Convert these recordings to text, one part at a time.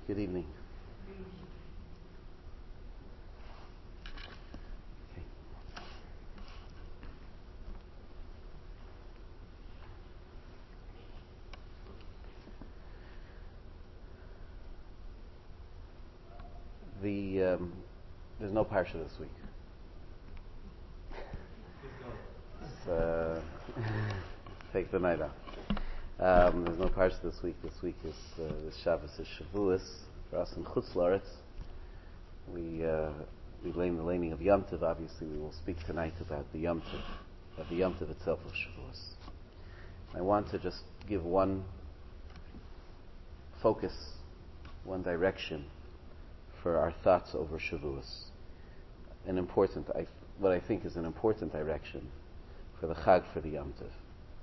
Good evening. There's no parsha this week. Take the night out. There's no parsha this week. This week is this Shabbos is Shavuos for us in Chutz La'aretz. We blame the laning of Yom Tov. Obviously, we will speak tonight about the Yom Tov itself of Shavuos. I want to just give one focus, one direction for our thoughts over Shavuos. What I think is an important direction for the Chag, for the Yom Tov.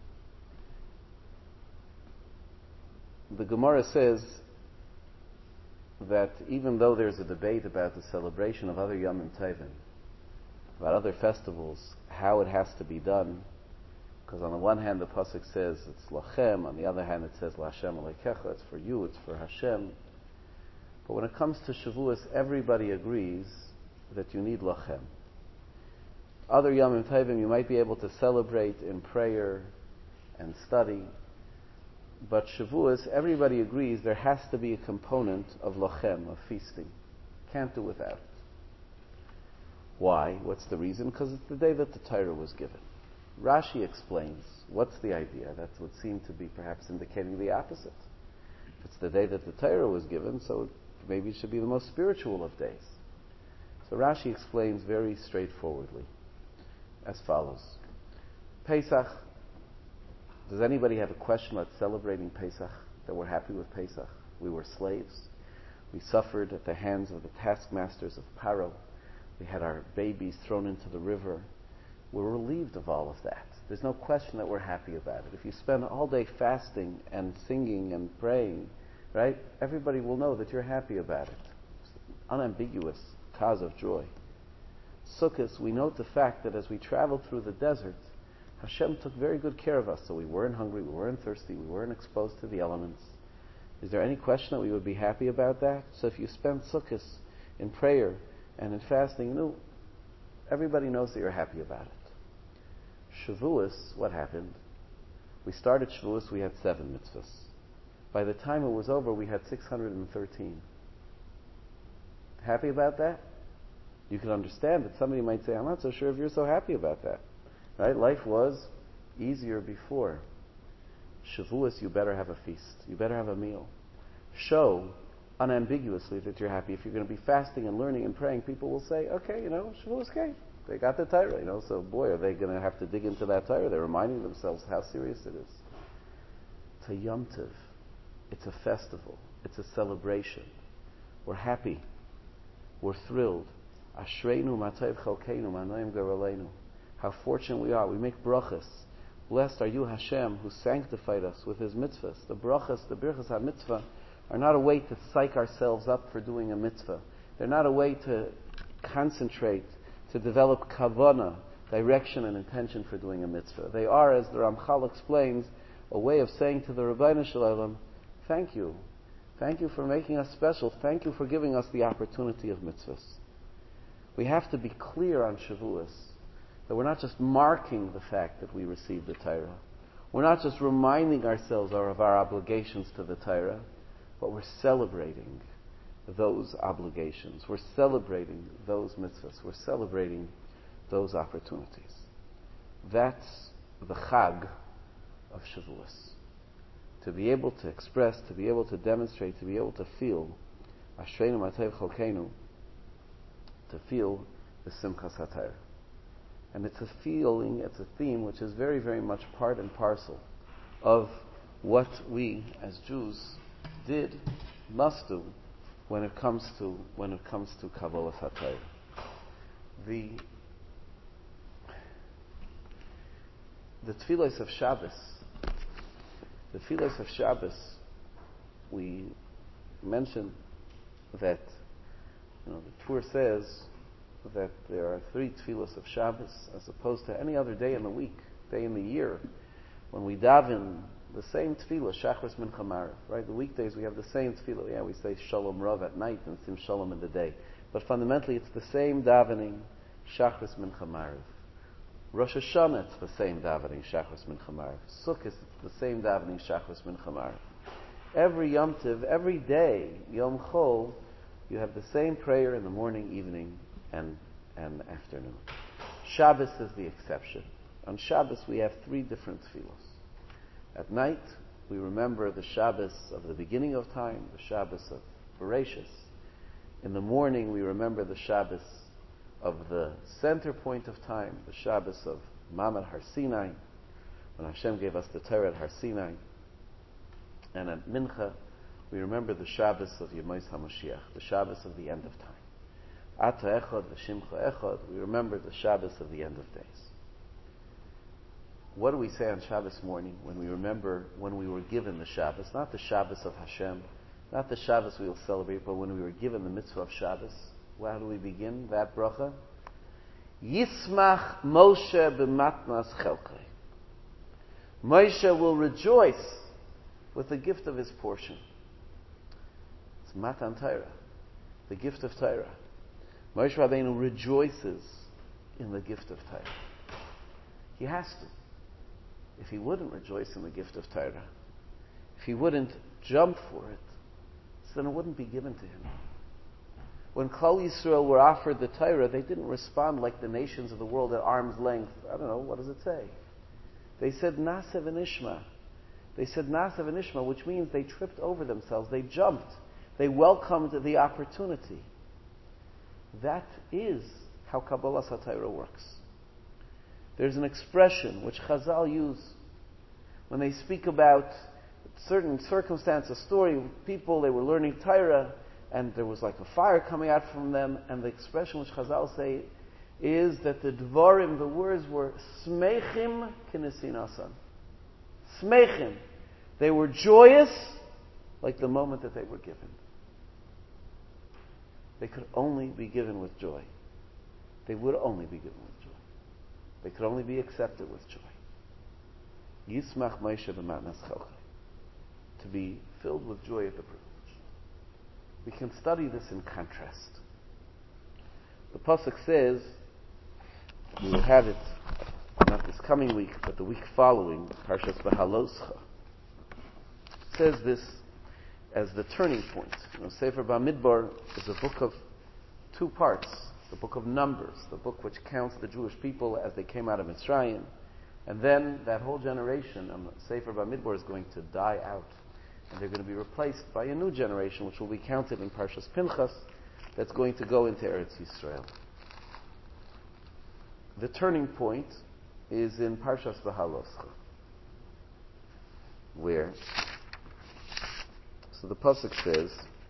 The Gemara says that even though there's a debate about the celebration of other Yom Tovim, about other festivals, how it has to be done, because on the one hand the pasuk says it's lachem, on the other hand it says laHashem aleikecha, it's for you, it's for Hashem. But when it comes to Shavuos, everybody agrees that you need lachem. Other Yom Tovim you might be able to celebrate in prayer and study, but Shavuos, everybody agrees there has to be a component of lachem, of feasting. Can't do without it. Why? What's the reason? Because it's the day that the Torah was given. Rashi explains what's the idea. That would seem to be perhaps indicating the opposite. If it's the day that the Torah was given, so maybe it should be the most spiritual of days. So Rashi explains very straightforwardly as follows. Pesach. Does anybody have a question about celebrating Pesach? That we're happy with Pesach? We were slaves. We suffered at the hands of the taskmasters of Paro. We had our babies thrown into the river. We're relieved of all of that. There's no question that we're happy about it. If you spend all day fasting and singing and praying, right, everybody will know that you're happy about it. It's unambiguous cause of joy. Sukkot, we note the fact that as we traveled through the desert, Hashem took very good care of us, so we weren't hungry, we weren't thirsty, we weren't exposed to the elements. Is there any question that we would be happy about that? So if you spend Sukkot in prayer and in fasting, everybody knows that you're happy about it. Shavuos, what happened? We started Shavuos, we had 7 mitzvahs. By the time it was over, we had 613. Happy about that? You can understand that somebody might say, I'm not so sure if you're so happy about that. Right? Life was easier before. Shavuos, you better have a feast. You better have a meal. Show unambiguously that you're happy. If you're going to be fasting and learning and praying, people will say, okay, Shavuos came. They got the Torah, so boy, are they going to have to dig into that Torah. They're reminding themselves how serious it is. It's a Yom Tov. It's a festival. It's a celebration. We're happy. We're thrilled. Ashreinu matayv chalkeinu manoim garaleinu. How fortunate we are. We make brachas. Blessed are you, Hashem, who sanctified us with His mitzvahs. The brachas, the birchas ha-mitzvah, are not a way to psych ourselves up for doing a mitzvah. They're not a way to concentrate, to develop kavanah, direction and intention for doing a mitzvah. They are, as the Ramchal explains, a way of saying to the Rabbeinu Shalom, thank you. Thank you for making us special. Thank you for giving us the opportunity of mitzvahs. We have to be clear on Shavuos that we're not just marking the fact that we received the Torah. We're not just reminding ourselves of our obligations to the Torah, but we're celebrating those obligations. We're celebrating those mitzvahs. We're celebrating those opportunities. That's the Chag of Shavuos. To be able to express, to be able to demonstrate, to be able to feel Ashreinu matayv chalkeinu, to feel the Simchas HaTorah. And it's a feeling, it's a theme which is very, very much part and parcel of what we as Jews must do when it comes to Kabbalas HaTorah. The Tfilos of Shabbos, we mentioned that the Torah says that there are 3 Tfilos of Shabbos as opposed to any other day in the week, day in the year. When we daven the same tefillah, Shachris Mincha Maariv, right? The weekdays we have the same tefillah. Yeah, we say Shalom Rav at night and Sim Shalom in the day. But fundamentally it's the same davening, Shachris Mincha Maariv. Rosh Hashanah, it's the same davening, Shachris Mincha Maariv. Sukkot, it's the same davening, Shachris Mincha Maariv. Every Yom Tov, every day, Yom Chol, you have the same prayer in the morning, evening, and afternoon. Shabbos is the exception. On Shabbos we have 3 different tefillos. At night, we remember the Shabbos of the beginning of time, the Shabbos of Bereshis. In the morning, we remember the Shabbos of the center point of time, the Shabbos of Mamad Har Sinai, when Hashem gave us the Torah at Har Sinai. And at Mincha, we remember the Shabbos of Yemos HaMashiach, the Shabbos of the end of time. Ata Echad V'Shimcha Echad, we remember the Shabbos of the end of days. What do we say on Shabbos morning when we remember when we were given the Shabbos? Not the Shabbos of Hashem, not the Shabbos we will celebrate, but when we were given the mitzvah of Shabbos. How do we begin that bracha? Yismach Moshe b'matnas chelkai. Moshe will rejoice with the gift of his portion. It's Matan Torah, the gift of Torah. Moshe Rabbeinu rejoices in the gift of Torah. He has to. If he wouldn't rejoice in the gift of Torah, if he wouldn't jump for it, then it wouldn't be given to him. When Klal Yisrael were offered the Torah, they didn't respond like the nations of the world at arm's length. I don't know, what does it say? They said, Naaseh v'nishma. They said, Naaseh v'nishma, which means they tripped over themselves. They jumped. They welcomed the opportunity. That is how Kabbalas HaTorah works. There's an expression which Chazal use when they speak about certain circumstance, a story of people, they were learning Torah, and there was like a fire coming out from them, and the expression which Chazal say is that the dvarim, the words were smechim kinesinasan. Smechim. They were joyous like the moment that they were given. They could only be given with joy. They would only be given with joy. They could only be accepted with joy. Yismach Moshe b'matnas chelkai. To be filled with joy at the privilege. We can study this in contrast. The pasuk says, we will have it not this coming week, but the week following, Parshas B'haloscha. It says this as the turning point. Sefer Bamidbar is a book of 2 parts. The book of Numbers, the book which counts the Jewish people as they came out of Mitzrayim. And then that whole generation, Sefer Bamidbar, is going to die out. And they're going to be replaced by a new generation, which will be counted in Parshas Pinchas, that's going to go into Eretz Yisrael. The turning point is in Parshas B'haloscha, where, so the pasuk says,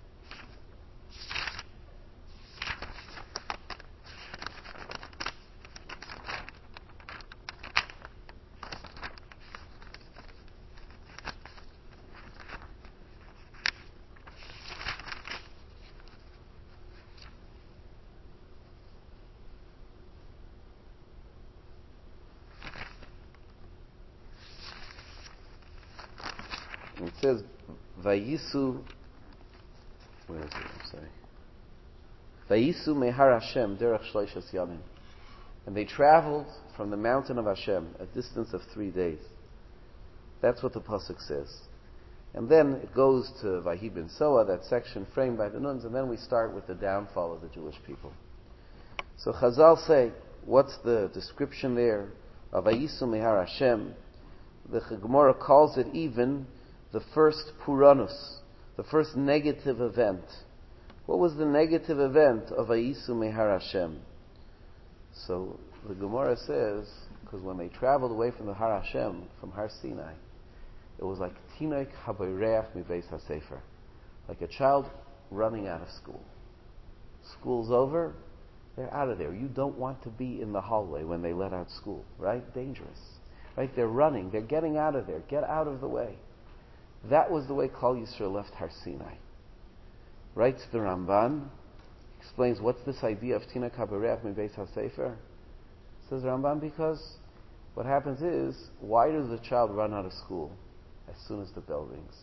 it says, Vayisu, where is it? I'm sorry. Vayisu mehar Hashem derech shloishes yamim. And they traveled from the mountain of Hashem, a distance of 3 days. That's what the pasuk says. And then it goes to Vahi ben Soa, that section framed by the nuns, and then we start with the downfall of the Jewish people. So Chazal say, what's the description there of Vayisu mehar Hashem? The Gemara calls it even the first Puranus, the first negative event. What was the negative event of Vayisu mehar Hashem? So the Gemara says, because when they traveled away from the Har Hashem, from Har Sinai, it was like Tinoik habayreach mibeis hasefer, like a child running out of school. School's over, they're out of there. You don't want to be in the hallway when they let out school, right? Dangerous. Right? They're running, they're getting out of there. Get out of the way. That was the way Klal Yisrael left Har Sinai. Writes the Ramban, explains what's this idea of Tina Kabareach Mibeis HaSefer. Says Ramban, because what happens is, why does the child run out of school as soon as the bell rings.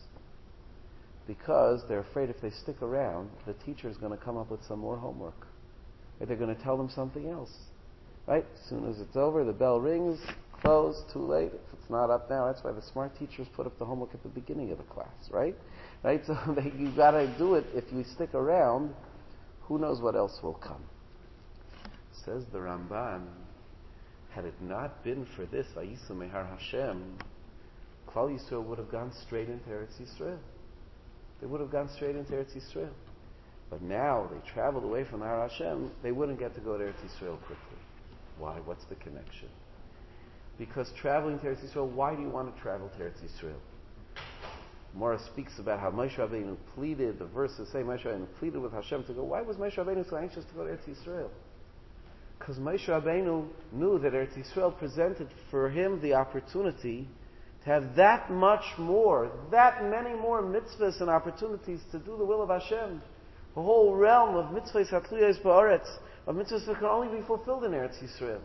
Because they're afraid if they stick around, the teacher is going to come up with some more homework. Or they're going to tell them something else. Right? As soon as it's over, the bell rings, close, too late. If it's not up now, that's why the smart teachers put up the homework at the beginning of the class, right? Right? So you got to do it. If you stick around, who knows what else will come. Says the Ramban, had it not been for this, Vayisu Mehar Hashem, Klal Yisrael would have gone straight into Eretz Yisrael. They would have gone straight into Eretz Yisrael. But now they traveled away from Har Hashem, they wouldn't get to go to Eretz Yisrael quickly. Why? What's the connection? Because traveling to Eretz Yisrael, why do you want to travel to Eretz Yisrael? Mora speaks about how Moshe Rabbeinu pleaded, the verses say Moshe Rabbeinu pleaded with Hashem to go. Why was Moshe Rabbeinu so anxious to go to Eretz Yisrael? Because Moshe Rabbeinu knew that Eretz Yisrael presented for him the opportunity to have that much more, that many more mitzvahs and opportunities to do the will of Hashem. The whole realm of mitzvahs hatliyos ba'aretz, of mitzvahs that can only be fulfilled in Eretz Yisrael.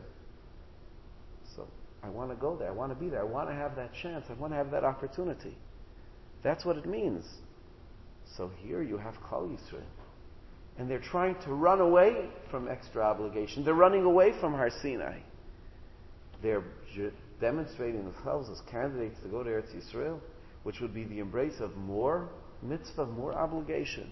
So, I want to go there, I want to be there, I want to have that chance, I want to have that opportunity. That's what it means. So here you have Klal Yisrael. And they're trying to run away from extra obligation. They're running away from Har Sinai. They're demonstrating themselves as candidates to go to Eretz Yisrael, which would be the embrace of more mitzvah, more obligation.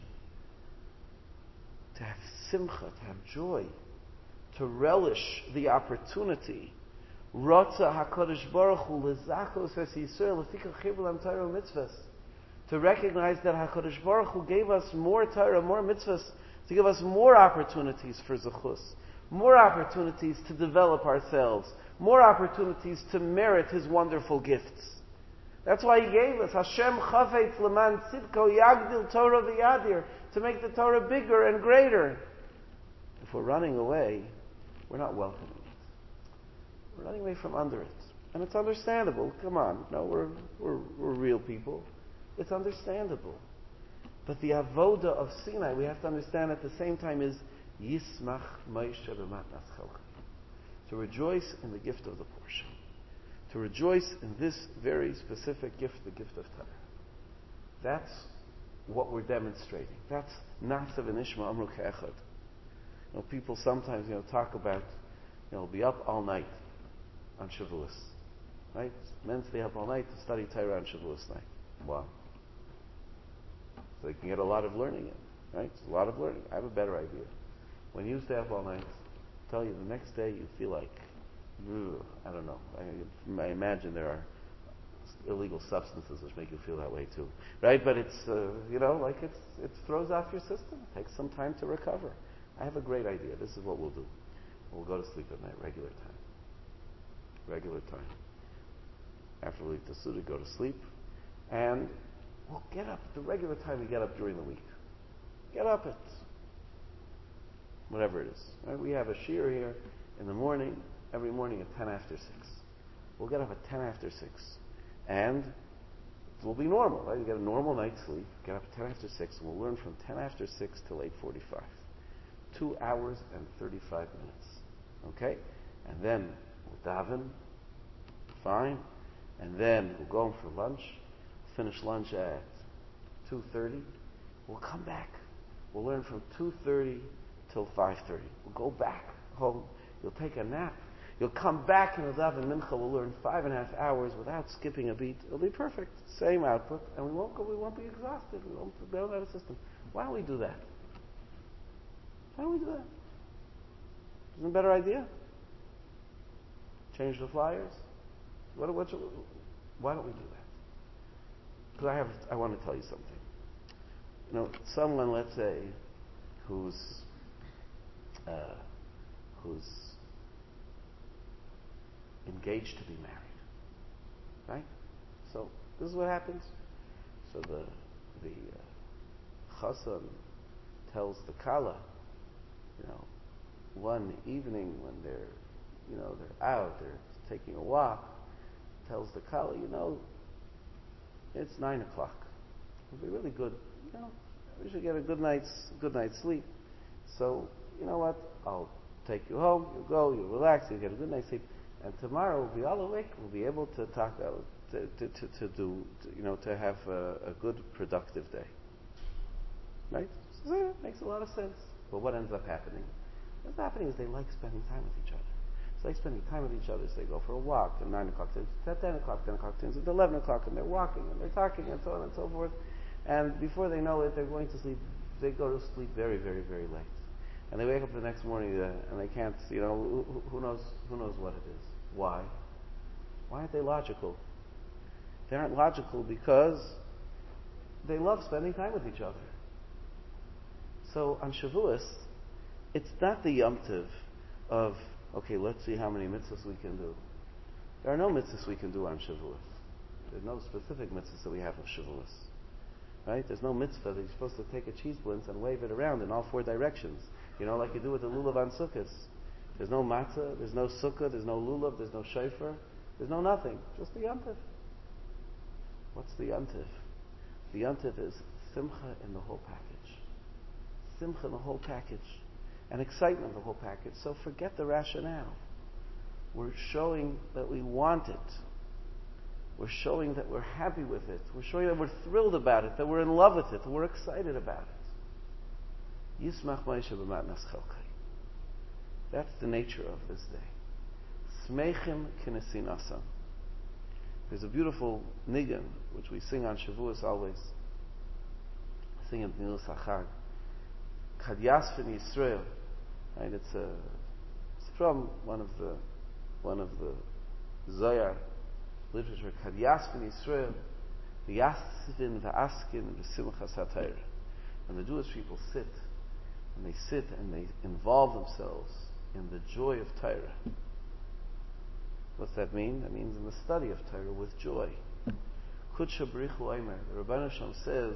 To have simcha, to have joy, to relish the opportunity. Rotza HaKadosh Baruch Hu lezachos es Yisrael lefikach chibul Torah mitzvahs. To recognize that HaKadosh Baruch Hu gave us more Torah, more mitzvahs, to give us more opportunities for zechus, more opportunities to develop ourselves, more opportunities to merit His wonderful gifts. That's why He gave us Hashem Chafetz Leman Tzidko Yagdil Torah V'Yadir, to make the Torah bigger and greater. If we're running away, we're not welcoming it. We're running away from under it, and it's understandable. Come on, no, we're real people. It's understandable. But the avoda of Sinai, we have to understand at the same time, is Yismach Moshe b'matnas chelcha. To rejoice in the gift of the portion. To rejoice in this very specific gift, the gift of Torah. That's what we're demonstrating. That's Nasav and Ishma Amru Ke'echad. People sometimes, talk about, be up all night on Shavuos. Right? Men stay up all night to study Torah on Shavuos night. Wow. So they can get a lot of learning in. Right? It's a lot of learning. I have a better idea. When you stay up all night, I tell you, the next day you feel like, I don't know. I imagine there are illegal substances which make you feel that way too, right? But it's it throws off your system. It takes some time to recover. I have a great idea. This is what we'll do. We'll go to sleep at night, regular time. After we leave the Suda, go to sleep, and we'll get up at the regular time we get up during the week. Get up at whatever it is. Right? We have a shiur here in the morning, every morning at 10 after 6. We'll get up at 10 after 6. And it will be normal, right? You get a normal night's sleep, get up at 10 after 6, and we'll learn from 10 after 6 till 8:45. 2 hours and 35 minutes. Okay? And then we'll daven, fine. And then we'll go home for lunch, finish lunch at 2:30. We'll come back. We'll learn from 2:30 till 5:30. We'll go back home. You'll take a nap. You'll come back and we'll daven mincha. We'll learn 5.5 hours without skipping a beat. It'll be perfect. Same output. And we won't be exhausted. We don't have a system. Why don't we do that? Isn't it a better idea? Change the flyers? Why don't we do that? Because I want to tell you something. Someone, let's say, who's engaged to be married, right? So this is what happens. So the chassan tells the kala, one evening when they're out, they're taking a walk, tells the kala, it's 9 o'clock. It'll be really good. We should get a good night's sleep. So you know what? I'll take you home. You'll go. You'll relax. You'll get a good night's sleep. And tomorrow we'll be all awake. We'll be able to to do, to have a good, productive day. Right? So it makes a lot of sense. But what ends up happening? What's happening is they like spending time with each other. It's like spending time with each other. So they go for a walk at 9 o'clock, at 10 o'clock, 10 o'clock, at 11 o'clock, and they're walking, and they're talking, and so on and so forth. And before they know it, they're going to sleep. They go to sleep very, very, very late. And they wake up the next morning, and they can't, who knows what it is. Why? Why aren't they logical? They aren't logical because they love spending time with each other. So on Shavuos, it's not the Yom Tov of, okay, let's see how many mitzvahs we can do. There are no mitzvahs we can do on Shavuos. There's no specific mitzvahs that we have of Shavuos. Right? There's no mitzvah that you're supposed to take a cheese blintz and wave it around in all 4 directions. Like you do with the lulav on sukkahs. There's no matzah, there's no sukkah, there's no lulav, there's no shofar, there's no nothing. Just the Yom Tov. What's the Yom Tov? The Yom Tov is simcha in the whole package. Simcha in the whole package. And excitement in the whole package. So forget the rationale. We're showing that we want it. We're showing that we're happy with it. We're showing that we're thrilled about it, that we're in love with it, that we're excited about it. Yismach Moshe b'matnas chelkai. That's the nature of this day. Smeichim k'nesinasam. There's a beautiful nigun, which we sing on Shavuos always. Sing in Nilus HaChag. Kad Yasfen Yisrael. Right? It's from one of the Zohar literature. Kad Yasfen Yisrael. Yasvin v'askin v'simchas HaTorah. And the Jewish people sit and they involve themselves in the joy of Torah. What's that mean? That means in the study of Torah with joy. Kudsha B'richu Omer. The Rebbeinu Shalom says,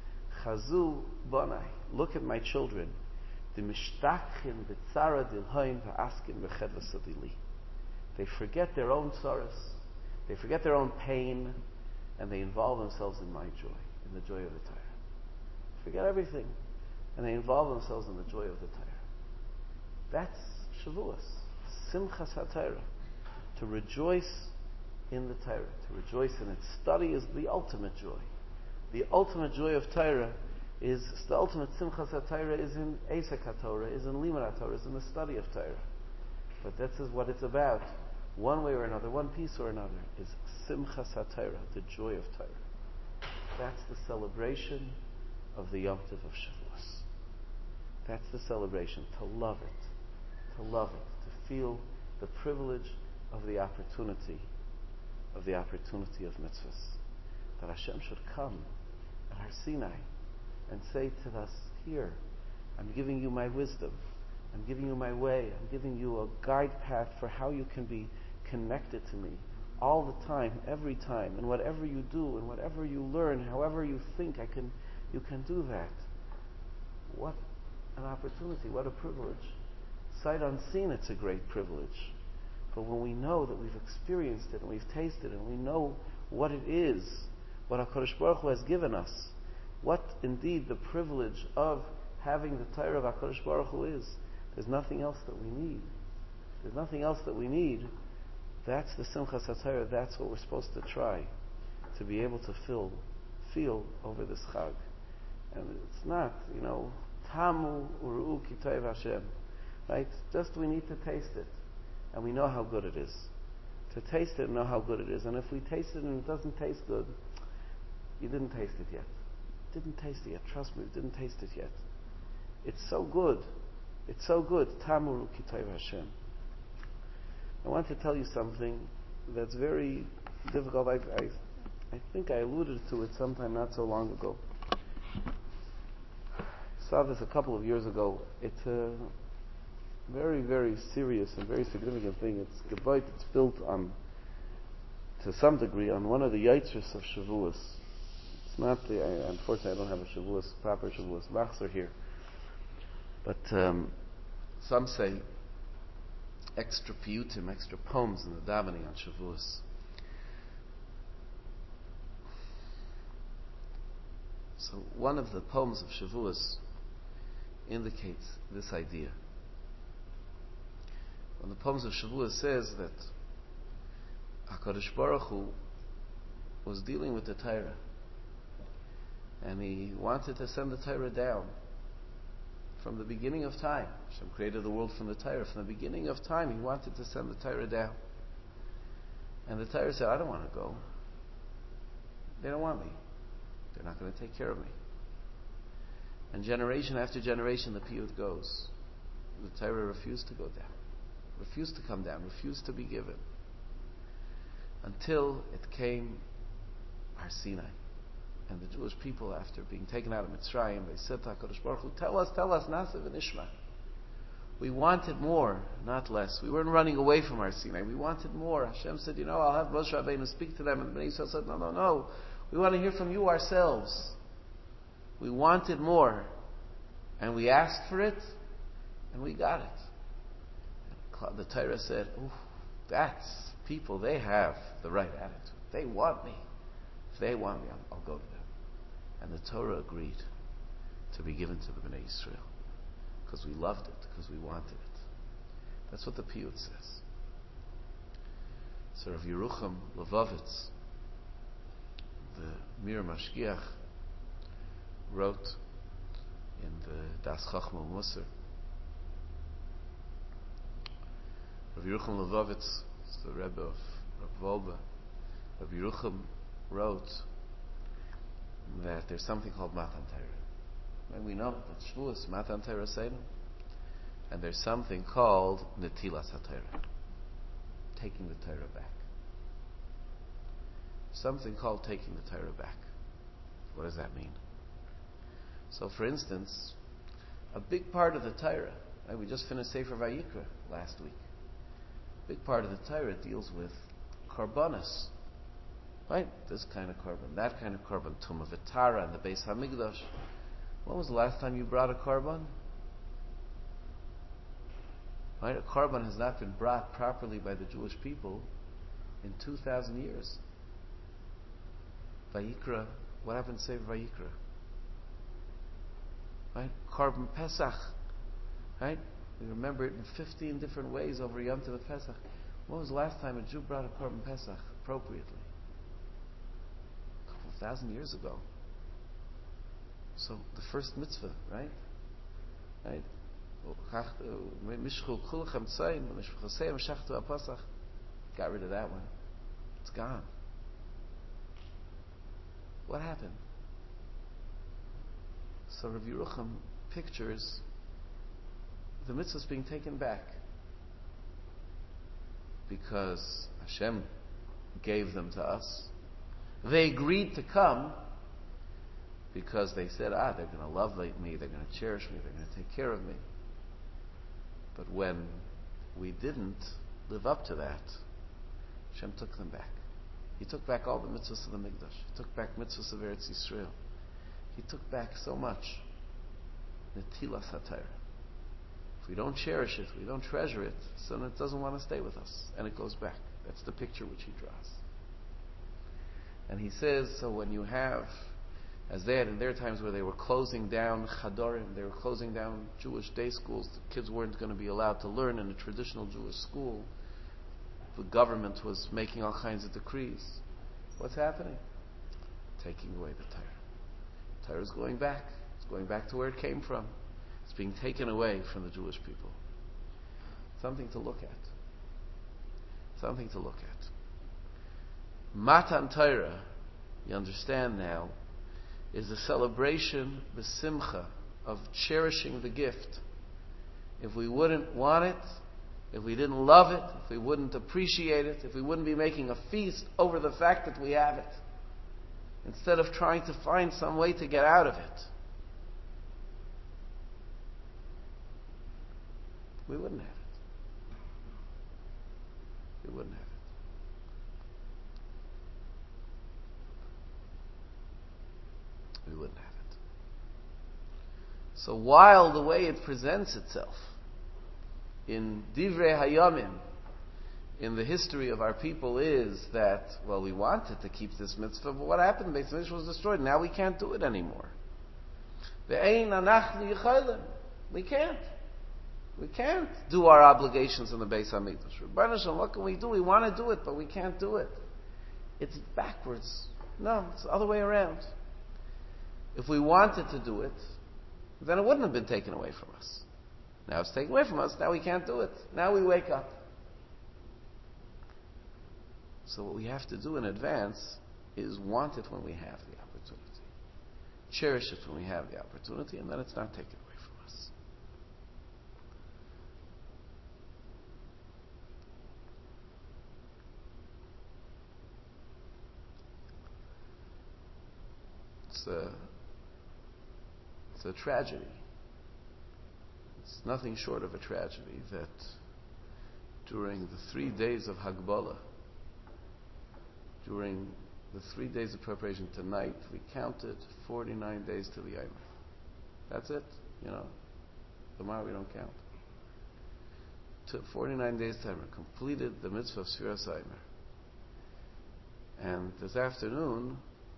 Chazu Bonai. Look at my children. The mishtachin b'tzara dilhoin v'askin v'chedva sadili. They forget their own sorrows. They forget their own pain, and they involve themselves in my joy, in the joy of the Torah. Forget everything, and they involve themselves in the joy of the Torah. That's Shavuos, Simchas HaTorah. To rejoice in the Torah, to rejoice in its study is the ultimate joy. The ultimate joy of Torah is, the ultimate Simchas HaTorah is in Eisek HaTorah, is in Limud HaTorah, is in the study of Torah. But this is what it's about. One way or another, one piece or another, is Simchas HaTorah, the joy of Torah. That's the celebration of the Yom Tov of Shavuos. That's the celebration, to love it, to feel the privilege of the opportunity of mitzvahs. That Hashem should come at Har Sinai and say to us, here, I'm giving you my wisdom, I'm giving you my way, I'm giving you a guide path for how you can be connected to me all the time, every time, and whatever you do, and whatever you learn, however you think you can do that. What an opportunity, what a privilege. Sight unseen, it's a great privilege. But when we know that we've experienced it, and we've tasted it, and we know what it is, what HaKadosh Baruch Hu has given us, what indeed the privilege of having the Torah of HaKadosh Baruch Hu is, there's nothing else that we need. There's nothing else that we need. That's the Simchas HaTorah. That's what we're supposed to try, to be able to feel over this Chag. And it's not, Tamu Uru'u Ki Tov Hashem. Right? Just we need to taste it. And we know how good it is. To taste it and know how good it is. And if we taste it and it doesn't taste good, you didn't taste it yet. Didn't taste it yet. Trust me, you didn't taste it yet. It's so good. It's so good. Tamu Uru'u Ki Tov Hashem. I want to tell you something that's very difficult. I think I alluded to it sometime not so long ago. I saw this a couple of years ago. It's a very, very serious and very significant thing. It's Gebot. It's built on, to some degree, on one of the Yitzros of Shavuos. It's not unfortunately I don't have a proper Shavuos Machzor here. But some say extra piyutim, extra poems in the davening on Shavuos. So one of the poems of Shavuos indicates this idea. One of the poems of Shavuos says that HaKadosh Baruch Hu was dealing with the Torah. And he wanted to send the Torah down. From the beginning of time. Hashem created the world from the Torah. From the beginning of time, he wanted to send the Torah down. And the Torah said, I don't want to go. They don't want me. They're not going to take care of me. And generation after generation, the piyut goes. The Torah refused to go down. Refused to come down. Refused to be given. Until it came Har Sinai. And the Jewish people, after being taken out of Mitzrayim, they said to HaKadosh Baruch Hu, tell us, Nasiv and Ishma. We wanted more, not less. We weren't running away from Har Sinai. We wanted more. Hashem said, I'll have Moshe Rabbeinu speak to them. And Bnei Yisrael said, no. We want to hear from you ourselves. We wanted more. And we asked for it, and we got it. And the Torah said, that's people, they have the right attitude. They want me. If they want me, I'll go to them. And the Torah agreed to be given to the Bnei Yisrael. Because we loved it, because we wanted it. That's what the piyut says. So Rav Yerucham Levovitz, the Mir Mashgiach, wrote in the Das Chachma Musar. Rav Yerucham Levovitz is the Rebbe of Rav Wolbe. Rav Yerucham wrote that there's something called Matan Torah. And we know that Shavuos, Matan Torah Seinu. And there's something called Netilas HaTorah, taking the Torah back. Something called taking the Torah back. What does that mean? So, for instance, a big part of the Torah, right, we just finished Sefer Vayikra last week. A big part of the Torah deals with karbanos. Right? This kind of korban, that kind of korban, Tumah V'Tara and the Beis HaMikdash. When was the last time you brought a korban? Right? A korban has not been brought properly by the Jewish people in 2,000 years. Vayikra, what happened to Sefer Vayikra? Right? Korban Pesach. Right? We remember it in 15 different ways over Yom Tov Pesach. When was the last time a Jew brought a korban Pesach appropriately? 1,000 years ago. So the first mitzvah, right? Right? Got rid of that one. It's gone. What happened? So Rav Yerucham pictures the mitzvahs being taken back because Hashem gave them to us. They agreed to come because they said, they're going to love me, they're going to cherish me, they're going to take care of me. But when we didn't live up to that, Hashem took them back. He took back all the mitzvahs of the Mikdash. He took back mitzvahs of Eretz Yisrael. He took back so much. Netilas HaTorah. If we don't cherish it, we don't treasure it, so it doesn't want to stay with us. And it goes back. That's the picture which he draws. And he says, so when you have, as they had in their times where they were closing down chadorim, they were closing down Jewish day schools, the kids weren't going to be allowed to learn in a traditional Jewish school. The government was making all kinds of decrees. What's happening? Taking away the Torah. Torah is going back. It's going back to where it came from. It's being taken away from the Jewish people. Something to look at. Something to look at. Matan Torah, you understand now, is a celebration, the simcha, of cherishing the gift. If we wouldn't want it, if we didn't love it, if we wouldn't appreciate it, if we wouldn't be making a feast over the fact that we have it, instead of trying to find some way to get out of it, we wouldn't have it. We wouldn't have it. We wouldn't have it. So while the way it presents itself in Divrei Hayamim, in the history of our people, is that, well, we wanted to keep this mitzvah, but what happened? Beis Hamikdash was destroyed. Now we can't do it anymore. Ve'ein anachnu yichaylim. We can't. We can't do our obligations in the Beis Hamikdash. Rebbeinu Shalom, what can we do? We want to do it, but we can't do it. It's backwards. No, it's the other way around. If we wanted to do it, then it wouldn't have been taken away from us. Now it's taken away from us, now we can't do it. Now we wake up. So what we have to do in advance is want it when we have the opportunity. Cherish it when we have the opportunity, and then it's not taken away from us. It's a tragedy. It's nothing short of a tragedy that during the 3 days of Hagbala, during the 3 days of preparation tonight, we counted 49 days to the Yom. That's it. Tomorrow we don't count. Took 49 days to Yom, completed the mitzvah of Sfiras Haimer. And this afternoon,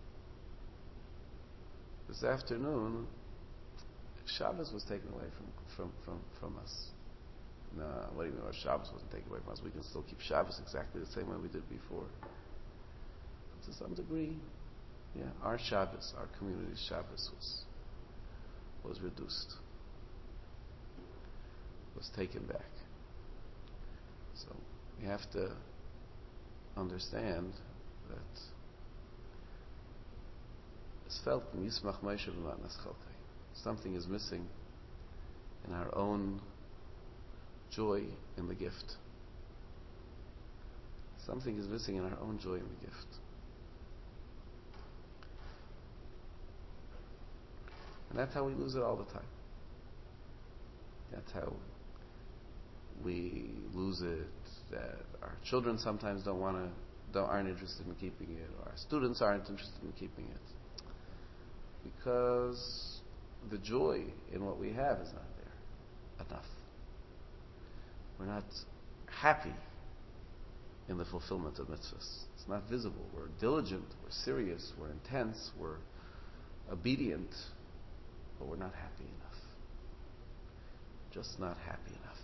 Shabbos was taken away from us. No, what do you mean? Shabbos wasn't taken away from us. We can still keep Shabbos exactly the same way we did before. But to some degree, our Shabbos, our community's Shabbos was reduced, was taken back. So we have to understand that something is missing in our own joy in the gift. Something is missing in our own joy in the gift. And that's how we lose it all the time. That's how we lose it, that our children sometimes aren't interested in keeping it, or our students aren't interested in keeping it. Because the joy in what we have is not there enough. We're not happy in the fulfillment of mitzvahs. It's not visible. We're diligent, we're serious, we're intense, we're obedient, but we're not happy enough. Just not happy enough.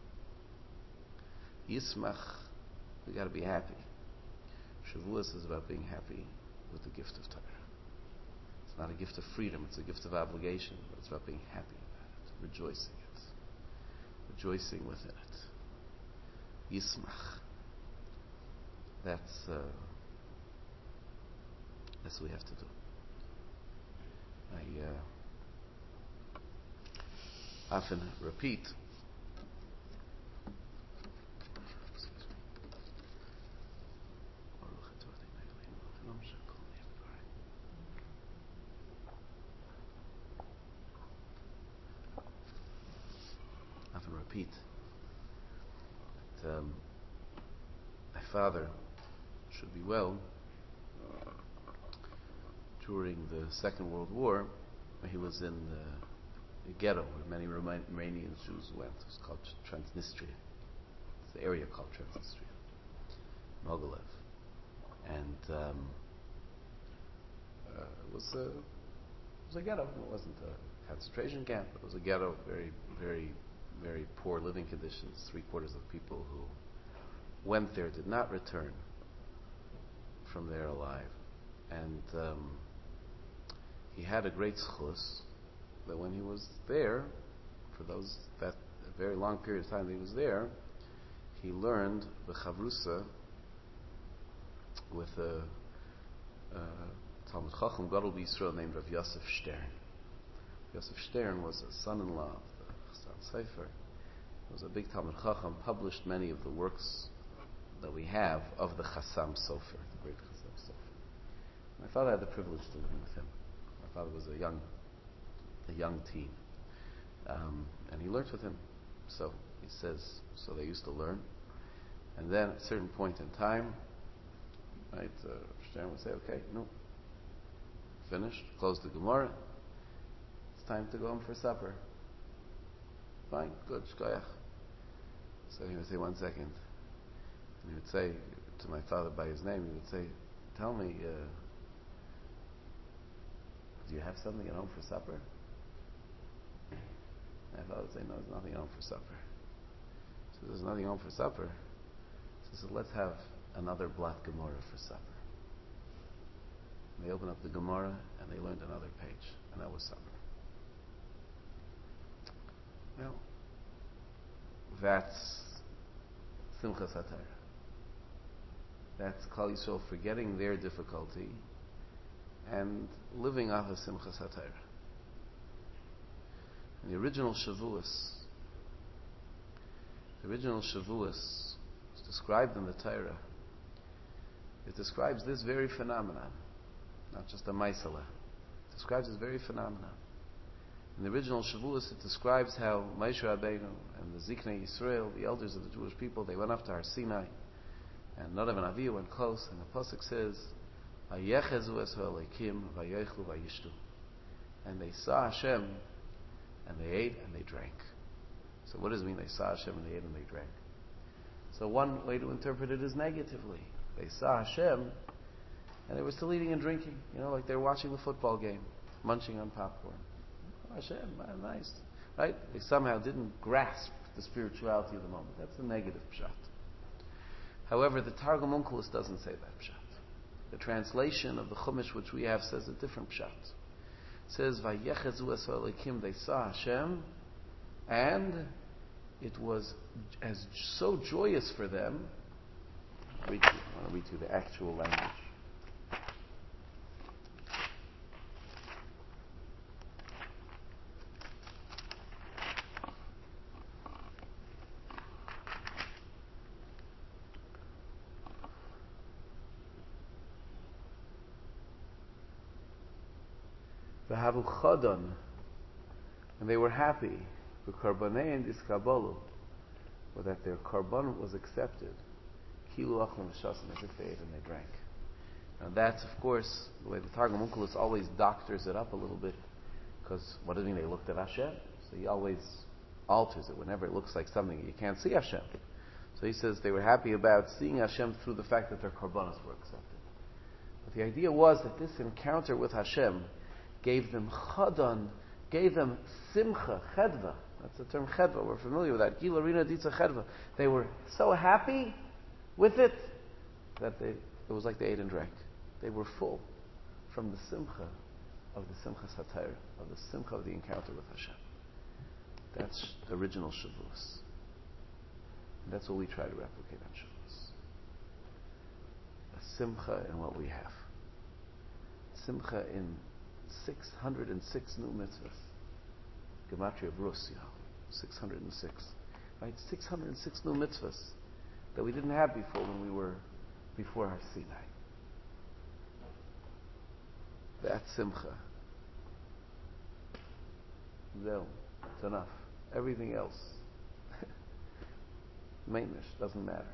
Yismach, we got to be happy. Shavuos is about being happy with the gift of Torah. It's not a gift of freedom, it's a gift of obligation, but it's about being happy about it, rejoicing within it. Yismach. That's what we have to do. I often repeat, that my father should be well. During the Second World War, he was in the ghetto where many Romanian Jews went. It was called Transnistria. It's the area called Transnistria, Mogilev. And it was a ghetto. It wasn't a concentration camp. It was a ghetto, very, very, very poor living conditions. 3/4 of people who went there did not return from there alive. And he had a great schus that when he was there, for that very long period of time that he was there, he learned the chavrusa with a Talmud Chacham Gadol B'Yisrael named Rav Yosef Stern. Yosef Stern was a son-in-law of the Chassam Sofer. He was a big Talmud Chacham, published many of the works that we have of the Chassam Sofer, the great Chassam Sofer. My father had the privilege to learn with him. My father was a young teen, and he learned with him. So he says, so they used to learn, and then at a certain point in time, right, Stern would say, okay, no, finished, close the Gemara, it's time to go home for supper. Fine, good, shkoyach. So he would say, 1 second. And he would say to my father by his name, he would say, tell me, do you have something at home for supper? My father would say, no, there's nothing at home for supper. So there's nothing at home for supper. So let's have another Blat Gemara for supper. And they opened up the Gemara and they learned another page, and that was summer. Now, that's Simchas HaTorah. That's Klal Yisrael forgetting their difficulty and living off of Simchas HaTorah. In the original Shavuos is described in the Torah. It describes this very phenomenon, not just a Maisala. It describes this very phenomenon. In the original Shavuos, it describes how Moshe Rabbeinu and the Ziknei Yisrael, the elders of the Jewish people, they went up to Har Sinai, and Nadav and Avihu went close, and the pasuk says, "Vayechezu es ha'Elokim, vayochlu vayishtu," and they saw Hashem, and they ate and they drank. So what does it mean? They saw Hashem and they ate and they drank. So one way to interpret it is negatively. They saw Hashem, and they were still eating and drinking, like they were watching the football game, munching on popcorn. Hashem, nice. Right? They somehow didn't grasp the spirituality of the moment. That's a negative pshat. However, the Targum Onkelos doesn't say that pshat. The translation of the Chumash which we have says a different pshat. It says, Vayechezu es ha'Elokim, they saw Hashem, and it was as so joyous for them. I want to read you the actual language. V'havu chodon, and they were happy for karbanei and iskabolu, or that their karban was accepted. Kilu achlam v'shasim, as if they ate and they drank. Now that's, of course, the way the Targum Onkelos always doctors it up a little bit, because what does it mean? They looked at Hashem. So he always alters it whenever it looks like something you can't see Hashem. So he says they were happy about seeing Hashem through the fact that their karbanos were accepted. But the idea was that this encounter with Hashem gave them chadon, gave them simcha, chedva. That's the term chedva. We're familiar with that. Gila rina ditza chedva. They were so happy with it that it was like they ate and drank. They were full from the simcha of the Simchas HaTorah, of the simcha of the encounter with Hashem. That's the original Shavuos. And that's what we try to replicate on Shavuos. A simcha in what we have. Simcha in 606 new mitzvahs. Gematria of Rus, 606. Right? 606 new mitzvahs that we didn't have before when we were before Har Sinai. That's simcha. No, it's enough. Everything else, maintenance, doesn't matter.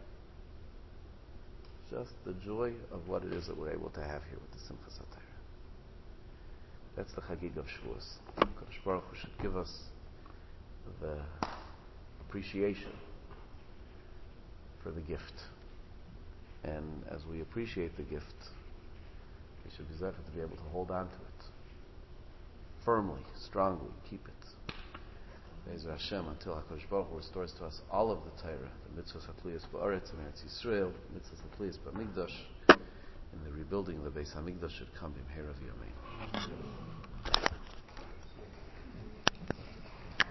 Just the joy of what it is that we're able to have here with the Simchas HaTorah. That's the Chagig of Shavuos. Kadosh Baruch Hu should give us the appreciation for the gift. And as we appreciate the gift, we should be zeichet to be able to hold on to it firmly, strongly, keep it. Be'ezer Hashem, until HaKadosh Baruch Hu restores to us all of the Torah, the mitzvahs hatliyas ba'aretz and Eretz Yisrael, the mitzvahs hatliyas ba'mikdash, and the rebuilding of the Beis HaMikdash should come b'mheira v'yamein.